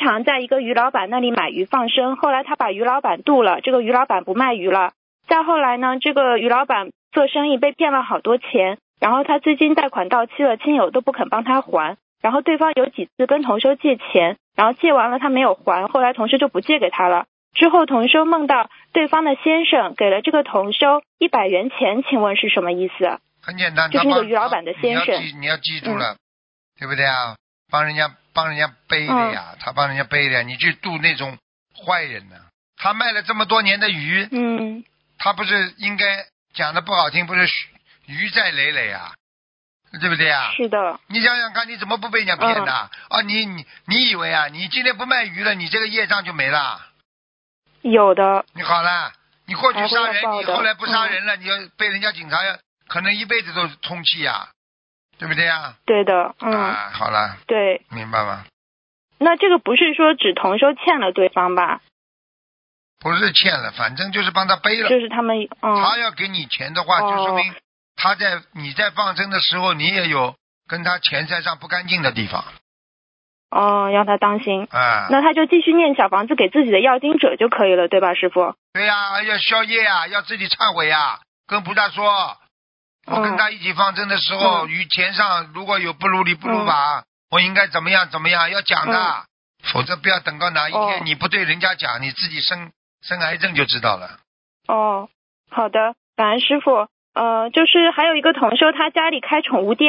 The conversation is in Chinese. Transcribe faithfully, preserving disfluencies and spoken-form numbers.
常在一个鱼老板那里买鱼放生，后来他把鱼老板渡了，这个鱼老板不卖鱼了。再后来呢，这个鱼老板做生意被骗了好多钱，然后他资金贷款到期了，亲友都不肯帮他还，然后对方有几次跟同修借钱，然后借完了他没有还，后来同修就不借给他了。之后同修梦到对方的先生给了这个同修一百元钱，请问是什么意思？ 很简单， 就是那个鱼老板的先生。 你要记，你要记住了，嗯、对不对啊？帮人家帮人家背的呀，嗯、他帮人家背的，你去渡那种坏人呢？他卖了这么多年的鱼， 嗯， 他不是应该讲的不好听，不是鱼债累累啊，对不对啊？ 是的。 你想想看，你怎么不被人家骗的？ 嗯、 啊，你你你以为啊，你今天不卖鱼了，你这个业障就没了？ 有的。 你好了，你过去杀人，你后来不杀人了， 嗯、 你要被人家警察要可能一辈子都通缉呀，对不对呀？ 对的，嗯。 啊，好了。 对。 明白吗？ 那这个不是说指同修欠了对方吧？ 不是欠了，反正就是帮他背了。 就是他们，嗯。 他要给你钱的话， 哦、 就说明他在你在放生的时候，你也有跟他钱财上不干净的地方。 哦，让他当心。 啊。 那他就继续念小房子给自己的要经者就可以了，对吧，师父？ 对呀、啊，要消业啊，要自己忏悔啊，跟菩萨说，我跟他一起放生的时候，于、嗯、钱上如果有不如理不如法、嗯，我应该怎么样怎么样，要讲的，嗯、否则不要等到哪一天你不对人家讲，哦、你自己生生癌症就知道了。 哦，好的，感恩师父。呃，就是还有一个同修，他家里开宠物店。